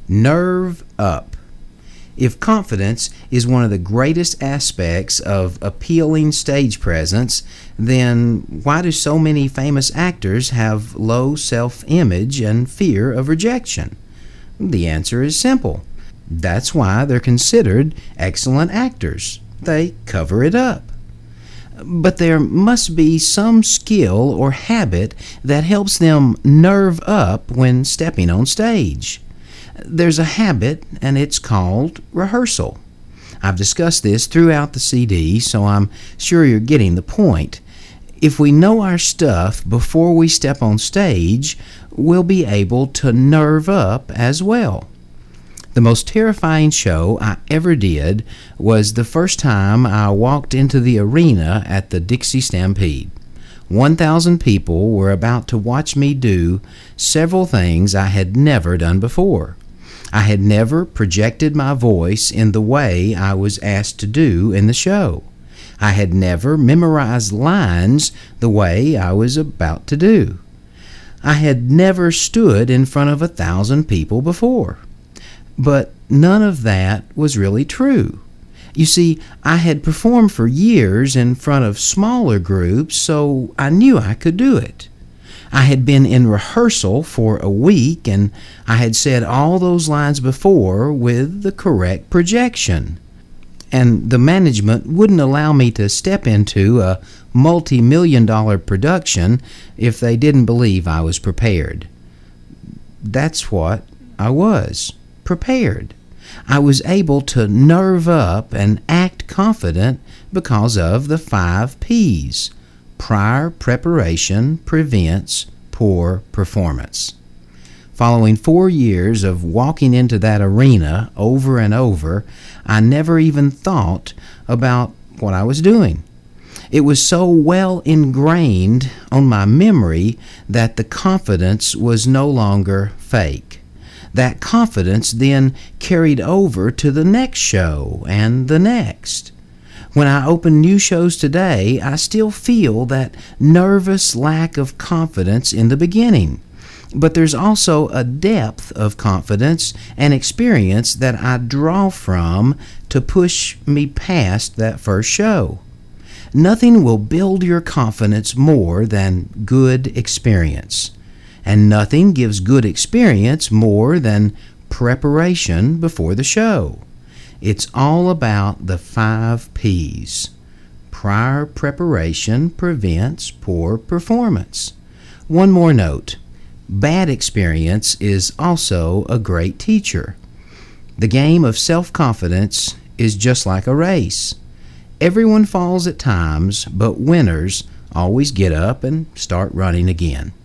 Nerve up. If confidence is one of the greatest aspects of appealing stage presence, then why do so many famous actors have low self-image and fear of rejection? The answer is simple. That's why they're considered excellent actors. They cover it up. But there must be some skill or habit that helps them nerve up when stepping on stage. There's a habit, and it's called rehearsal. I've discussed this throughout the CD, so I'm sure you're getting the point. If we know our stuff before we step on stage, we'll be able to nerve up as well. The most terrifying show I ever did was the first time I walked into the arena at the Dixie Stampede. 1,000 people were about to watch me do several things I had never done before. I had never projected my voice in the way I was asked to do in the show. I had never memorized lines the way I was about to do. I had never stood in front of 1,000 people before. But none of that was really true. You see, I had performed for years in front of smaller groups, so I knew I could do it. I had been in rehearsal for a week, and I had said all those lines before with the correct projection. And the management wouldn't allow me to step into a multi-million-dollar production if they didn't believe I was prepared. That's what I was, prepared. I was able to nerve up and act confident because of the 5 P's. Prior preparation prevents poor performance. Following 4 years of walking into that arena over and over, I never even thought about what I was doing. It was so well ingrained on my memory that the confidence was no longer fake. That confidence then carried over to the next show and the next. When I open new shows today, I still feel that nervous lack of confidence in the beginning. But there's also a depth of confidence and experience that I draw from to push me past that first show. Nothing will build your confidence more than good experience. And nothing gives good experience more than preparation before the show. It's all about the 5 P's. Prior preparation prevents poor performance. One more note. Bad experience is also a great teacher. The game of self-confidence is just like a race. Everyone falls at times, but winners always get up and start running again.